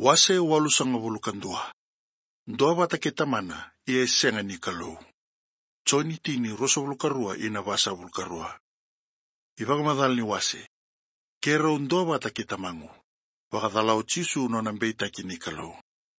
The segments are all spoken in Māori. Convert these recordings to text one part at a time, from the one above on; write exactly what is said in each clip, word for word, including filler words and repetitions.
Wase walu sanga vulukandua. Ndoa vata ke tamana ia senga ni kalau. Toni tini rosa vulukarua ina vasa vulukarua. Ivaga madal ni wase. Kero ndoa vata ke tamangu. Wakadalao tisu no nambeita ki ni kalau.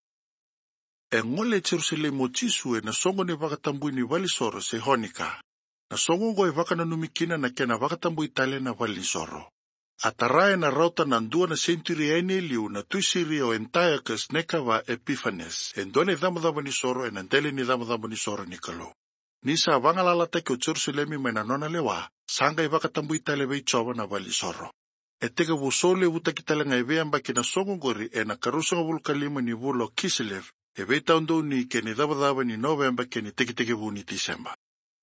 E ngole Jerusalem o tisu e na songo ni vakatambui ni valisoro se honika. Na songo go e vakana numikina na kena vakatambui tale na valisoro. Atarae na rauta na ndua na century ene liu na tuisiri o Antiochus nekava Epiphanes. Endone dhamadhama ni soro e nandele ni dhamadhama ni soro ni kalau. Nisa vangalalata ke o Jerusalemi me na nona lewa, sanga i vakatambui tale vei chova na valisoro. E tega vusole vutakitale nga eve amba ki na songo gori e na karusanga vulkalima ni vulo Kislev, e vei taundo ni ke ni dhamadhama ni November ke ni tekiteke vu ni December.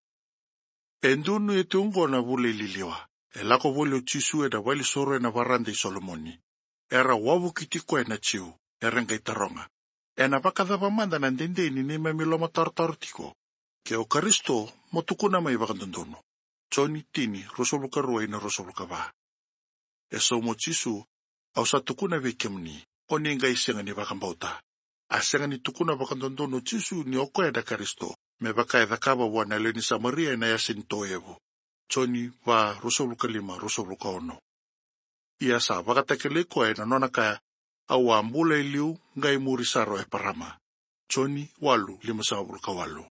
Endunu e tungo na vule liliwa. E lako vole o tisu e na wali soro e na varanda i Solomoni. Era wavu kitiko e na tiu, e renga i taronga. E na vakadhava manda na ndende ni nima miloma tartar tiko. Ke o Karisto, motukuna mai vakandondono. Toni tini, rosoluka rua ina rosoluka va. E so mo tisu, au sa tukuna ve kemni, o ni inga isenga ni vakambauta. A senga ni tukuna vakandondono tisu ni oko e da Karisto, me vaka e dhakava wana leo ni Samaria e na yasin toevu. Toni wa rosoluka lima rosoluka ono. Ia sa vakatake ko e na nona kaya au ambula iliu ngai muri saro e parama. Toni walu lima sa voluka walu.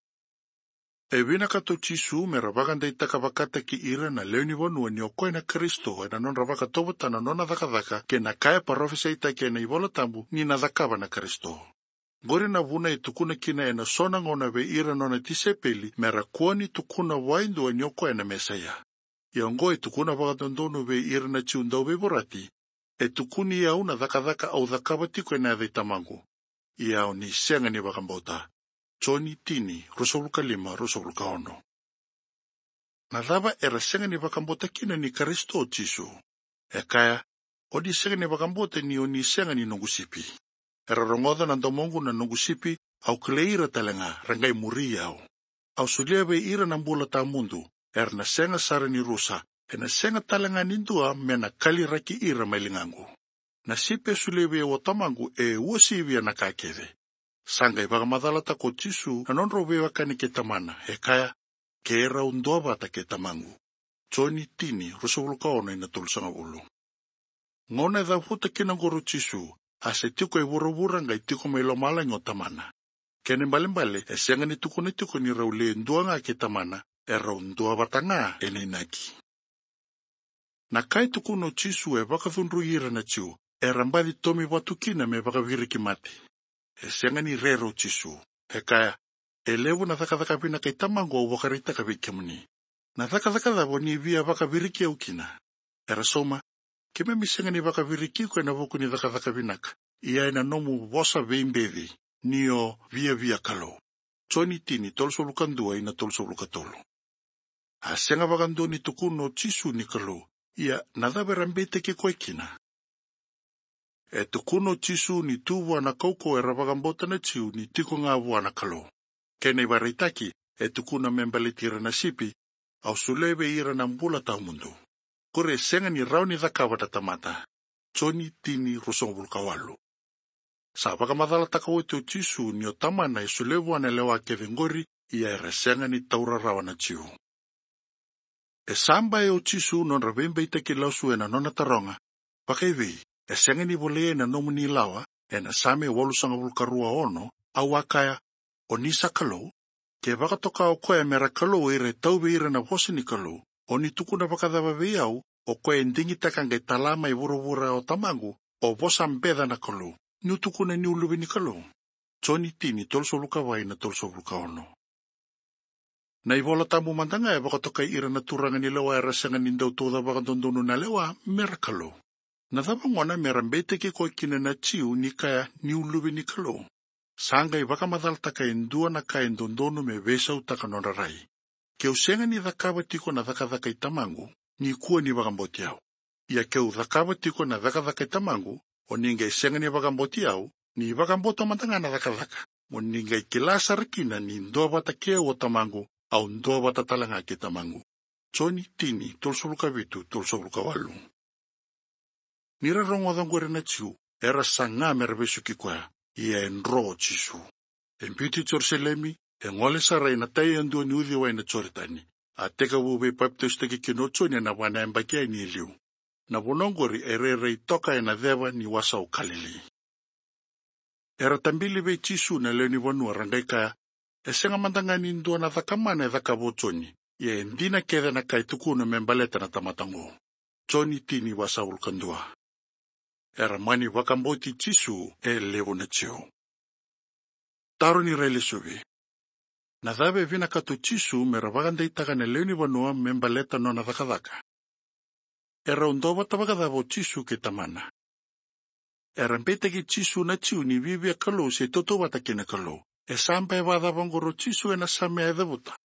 E vina kato tisu me ravakanda itaka vakata ki ira na leo ni vanua ni okoe na Kristo e na non ravaka tobota na nona dhakadhaka ke na kaya parofisa itake na ivola tambu ni na dhakava na Kristo. Gori na vuna i tukuna kina e na sona ngona ve ira nona tisepeli mera kuani tukuna waindu e nyoko e na mesaya. Ia ngo e tukuna vakadondono ve ira na chiundau ve vorati, e tukuni ia una dhakadhaka au dhakabatiko e na dhe tamangu. Ia o ni senga ni vakambauta. Toni tini, rosoluka lima, rosoluka ono. Na dhava era senga ni vakambauta kina ni Karisto o tisu. E kaya, o ni senga ni vakambauta ni o ni senga ni nungusipi. Era rongoda na domongu na nungusipi au keleira talenga rangai muri au. Au suliave ira na mbula ta mundu, er na senga sara ni rusa, e na senga talenga nindua me na kali raki ira mailingangu. Na sipe suliave o tamangu e uosivia na kakeve. Sanga ivaga madalata ko tisu na nonro vevakani ke tamana, e kaya ke era undoa vata ke tamangu. Toni tini rusavuluka ono ina tulusanga ulu. Ngona e dhavuta kina ngoro tisu, ase tiko e vuravura ngai tiko me lo mala ngo tamana. Kene mbalimbali e senga ni tuku ni tuku ni raule ndua nga ke tamana e rau ndua vatanga e neinaki. Na kai tuku no tisu e vakathunru ira na tiu e rambadi tomi watukina me vakaviriki mati. E senga ni rero tisu e kaya e levu na thakadhaka pina kai tamango au wakarita ka vikemni. Na thakadhaka dhavo ni via vakaviriki au kina. E rasoma keme misenga ni vakaviriki ko na voku ni dhakadhaka vinaka. Ia ina nomu vosa veimbevi, nio via via kalo. Toni tini tolsoluka ndua ina tolsoluka tolu. A senga vakando ni tukuno tisu ni kalo, ia nadhabe rambete ke koekina. E tukuno tisu ni tuwa na kauko e ravagambota na tiu ni tiko ngā vua na kalo. Kene iwaraitaki e tukuna membaletira na sipi, au suleve ira na mbula tau mundu. Kore senga ni rauni dhakawa da tamata. Toni tini rosongvuluka walu. Sa vakamadhala takawote o tisu ni o tamana e sulevu ane lewa kevengori ia e resenga ni taura rawa na tiu. E samba e o tisu non ravembe itake lausu e na nona taronga. Vakevei, e senga ni volea na nomu ni lawa e na same walu sanga vulkarua ono au akaya o nisa kalau. Ke vakatoka o koe mera kalau e re tauwe ira na vosi ni kalau. O ni tukuna vakadhava veiau, o koe ndingi takange talama i vuravura o tamangu, o vosa mbeda na kalau, ni utukuna ni uluvi ni kalau. Toni tini tolsoluka vai na tolsoluka ono. Na ivola tamu mandanga e vakatoka ira na turanga ni lewa e rasenga ni ndau toda vakadondonu na lewa, mera kalau. Na dhava ngona mera mbete ke koe kine na tiu ni kaya ni uluvi ni kalau. Sanga i vakamadhaltaka e ndua na kaya ndondonu me vesa utaka norarai. Ke usenga ni dhakava tiko na dhakadhaka i tamangu, ni kua ni vakamboti au. Ia ke u dhakava tiko na dhakadhaka i tamangu, o ninga isenga ni vakamboti au, ni vakamboto matanga na dhakadhaka. O ninga i kilasa rakina ni ndoa vata kea o tamangu, au ndoa vata talanga ke tamangu. Toni tini, tolsoluka vitu, tolsoluka walu. Nira rongo dhangore na tiu, era sanga merbesu ki kwa ia enro chisu. Emputi Jerusalemi, engole sarai na tai andu ni uthi wa ina choritani. A teka wuwe baptista ki kinocho ni na wana embakia ni iliu. Na wonongori ere rei toka ena dhewa ni wasa o Kalili. Era tambili be chisu na leo ni wanu arangaika, e senga mandangani ndo na thakamana e thakabotoni, ia endina kedha na kaituku na membaleta na tamatango. Toni tini wasa ulkandua. Era mani wakamboti chisu e levo na chio. Taro ni rele subi. Na dhabe vina kato chisu mera waganda itaka na leo ni wanua membaleta no na thakadhaka. Era undoba tabakadhabo chisu ke tamana. Era mpete ki chisu na chiu ni vivia kalou se toto watakina kalou. E sampa e wadha vangoro chisu e na samea e dhavuta.